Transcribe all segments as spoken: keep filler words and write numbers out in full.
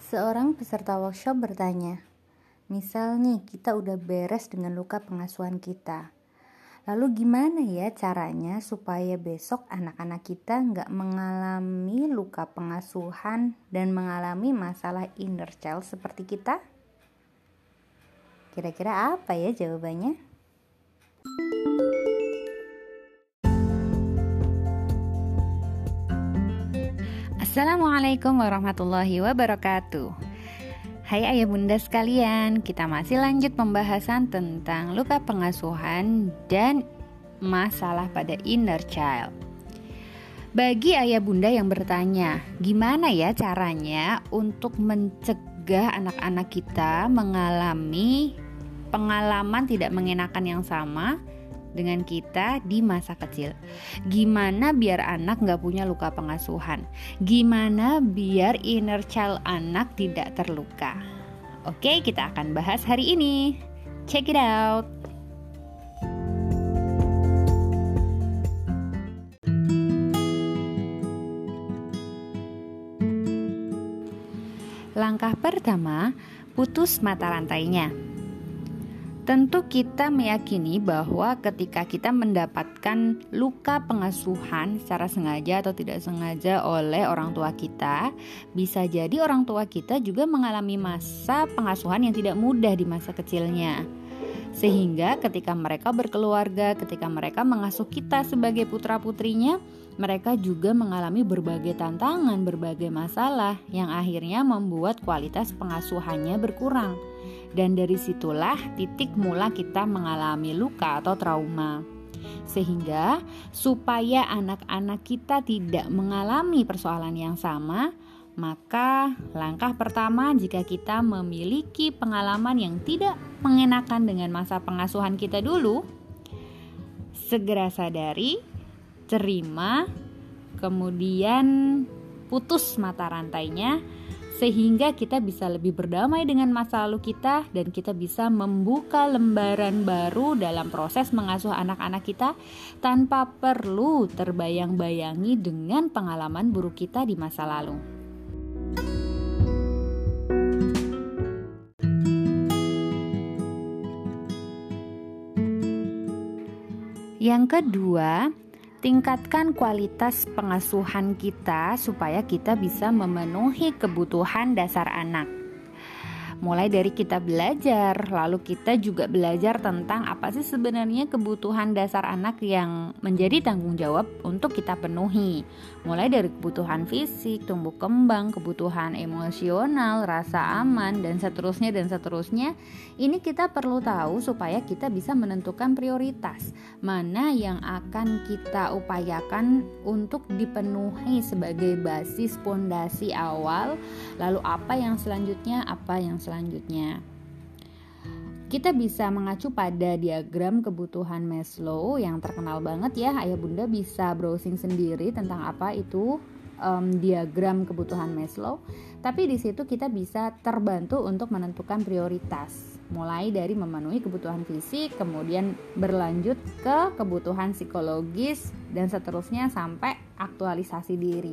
Seorang peserta workshop bertanya, misal nih kita udah beres dengan luka pengasuhan kita. Lalu gimana ya caranya supaya besok anak-anak kita nggak mengalami luka pengasuhan dan mengalami masalah inner child seperti kita? Kira-kira apa ya jawabannya? Assalamualaikum warahmatullahi wabarakatuh. Hai ayah bunda sekalian, kita masih lanjut pembahasan tentang luka pengasuhan dan masalah pada inner child. Bagi ayah bunda yang bertanya, gimana ya caranya untuk mencegah anak-anak kita mengalami pengalaman tidak mengenakan yang sama dengan kita di masa kecil? Gimana biar anak gak punya luka pengasuhan? Gimana biar inner child anak tidak terluka? Oke, kita akan bahas hari ini. Check it out. Langkah pertama, putus mata rantainya. Tentu kita meyakini bahwa ketika kita mendapatkan luka pengasuhan secara sengaja atau tidak sengaja oleh orang tua kita, bisa jadi orang tua kita juga mengalami masa pengasuhan yang tidak mudah di masa kecilnya. Sehingga ketika mereka berkeluarga, ketika mereka mengasuh kita sebagai putra-putrinya, mereka juga mengalami berbagai tantangan, berbagai masalah yang akhirnya membuat kualitas pengasuhannya berkurang. Dan dari situlah titik mula kita mengalami luka atau trauma. Sehingga supaya anak-anak kita tidak mengalami persoalan yang sama, maka langkah pertama jika kita memiliki pengalaman yang tidak mengenakan dengan masa pengasuhan kita dulu, segera sadari, terima, kemudian putus mata rantainya, sehingga kita bisa lebih berdamai dengan masa lalu kita dan kita bisa membuka lembaran baru dalam proses mengasuh anak-anak kita tanpa perlu terbayang-bayangi dengan pengalaman buruk kita di masa lalu. Yang kedua, tingkatkan kualitas pengasuhan kita supaya kita bisa memenuhi kebutuhan dasar anak. Mulai dari kita belajar, lalu kita juga belajar tentang apa sih sebenarnya kebutuhan dasar anak yang menjadi tanggung jawab untuk kita penuhi. Mulai dari kebutuhan fisik, tumbuh kembang, kebutuhan emosional, rasa aman, dan seterusnya dan seterusnya. Ini kita perlu tahu supaya kita bisa menentukan prioritas mana yang akan kita upayakan untuk dipenuhi sebagai basis pondasi awal, lalu apa yang selanjutnya, apa yang selanjutnya. Kita bisa mengacu pada diagram kebutuhan Maslow yang terkenal banget ya. Ayah bunda bisa browsing sendiri tentang apa itu um, diagram kebutuhan Maslow. Tapi di situ kita bisa terbantu untuk menentukan prioritas. Mulai dari memenuhi kebutuhan fisik, kemudian berlanjut ke kebutuhan psikologis, dan seterusnya sampai aktualisasi diri.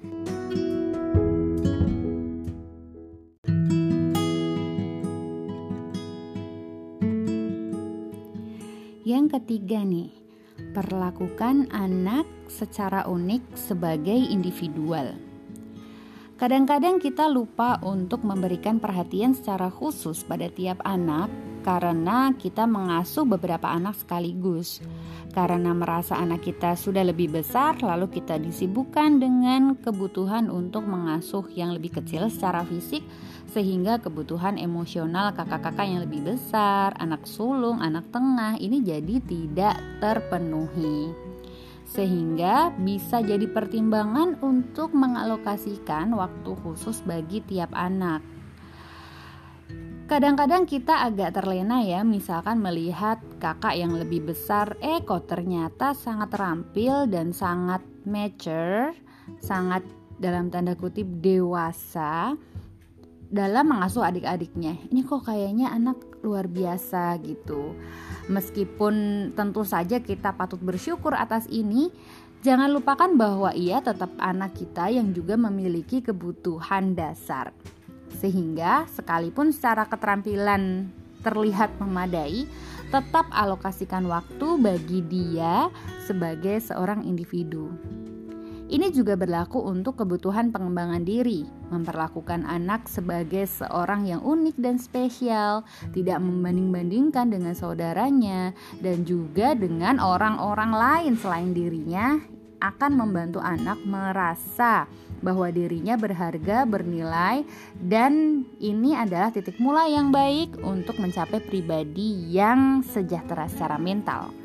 Yang ketiga nih, perlakukan anak secara unik sebagai individual. Kadang-kadang kita lupa untuk memberikan perhatian secara khusus pada tiap anak karena kita mengasuh beberapa anak sekaligus. Karena merasa anak kita sudah lebih besar, lalu kita disibukkan dengan kebutuhan untuk mengasuh yang lebih kecil secara fisik, sehingga kebutuhan emosional kakak-kakak yang lebih besar, anak sulung, anak tengah ini jadi tidak terpenuhi. Sehingga bisa jadi pertimbangan untuk mengalokasikan waktu khusus bagi tiap anak. Kadang-kadang kita agak terlena ya, misalkan melihat kakak yang lebih besar, eh kok ternyata sangat terampil dan sangat mature, sangat dalam tanda kutip dewasa dalam mengasuh adik-adiknya. Ini kok kayaknya anak luar biasa gitu. Meskipun tentu saja kita patut bersyukur atas ini, jangan lupakan bahwa ia tetap anak kita yang juga memiliki kebutuhan dasar. Sehingga sekalipun secara keterampilan terlihat memadai, tetap alokasikan waktu bagi dia sebagai seorang individu. Ini juga berlaku untuk kebutuhan pengembangan diri, memperlakukan anak sebagai seorang yang unik dan spesial, tidak membanding-bandingkan dengan saudaranya, dan juga dengan orang-orang lain selain dirinya, akan membantu anak merasa bahwa dirinya berharga, bernilai, dan ini adalah titik mulai yang baik untuk mencapai pribadi yang sejahtera secara mental.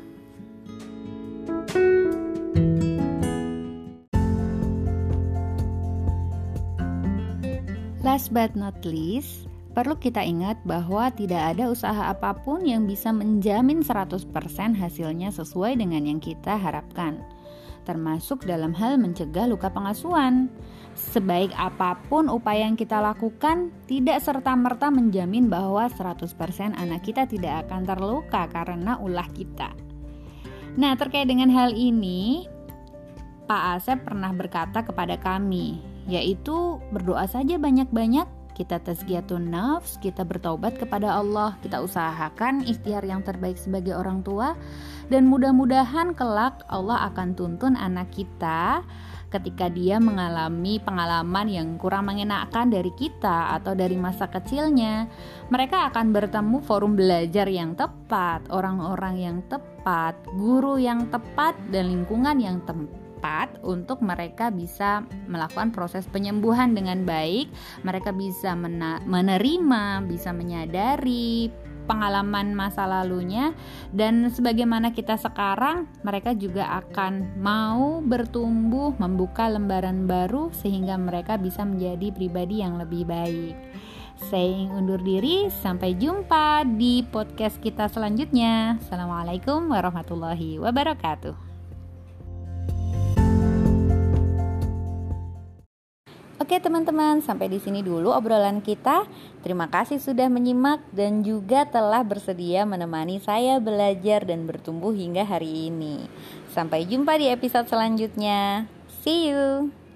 Last but not least, perlu kita ingat bahwa tidak ada usaha apapun yang bisa menjamin seratus persen hasilnya sesuai dengan yang kita harapkan, termasuk dalam hal mencegah luka pengasuhan. Sebaik apapun upaya yang kita lakukan, tidak serta-merta menjamin bahwa seratus persen anak kita tidak akan terluka karena ulah kita. Nah, terkait dengan hal ini, Pak Asep pernah berkata kepada kami, yaitu berdoa saja banyak-banyak, kita tazkiyatun nafs, kita bertaubat kepada Allah, kita usahakan ikhtiar yang terbaik sebagai orang tua, dan mudah-mudahan kelak Allah akan tuntun anak kita ketika dia mengalami pengalaman yang kurang mengenakan dari kita atau dari masa kecilnya. Mereka akan bertemu forum belajar yang tepat, orang-orang yang tepat, guru yang tepat, dan lingkungan yang tepat untuk mereka bisa melakukan proses penyembuhan dengan baik. Mereka bisa mena- menerima, bisa menyadari pengalaman masa lalunya, dan sebagaimana kita sekarang, mereka juga akan mau bertumbuh, membuka lembaran baru sehingga mereka bisa menjadi pribadi yang lebih baik. Saya undur diri, sampai jumpa di podcast kita selanjutnya. Assalamualaikum warahmatullahi wabarakatuh. Oke teman-teman, sampai di sini dulu obrolan kita. Terima kasih sudah menyimak dan juga telah bersedia menemani saya belajar dan bertumbuh hingga hari ini. Sampai jumpa di episode selanjutnya. See you.